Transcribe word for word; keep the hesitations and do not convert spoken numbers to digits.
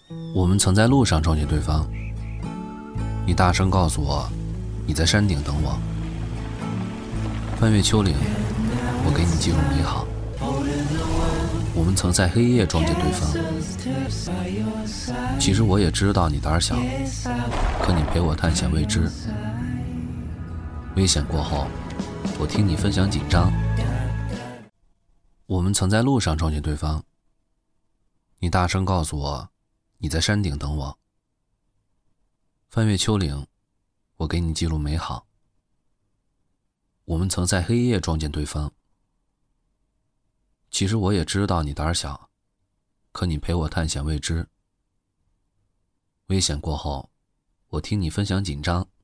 我们曾在路上撞见对方，你大声告诉我你在山顶等我。翻越丘陵，我给你记录美好。我们曾在黑夜撞见对方，其实我也知道你胆小，可你陪我探险未知。危险过后，我听你分享紧张。我们曾在路上撞见对方，你大声告诉我你在山顶等我。翻越丘陵，我给你记录美好。我们曾在黑夜撞见对方，其实我也知道你胆小，可你陪我探险未知。危险过后，我听你分享紧张。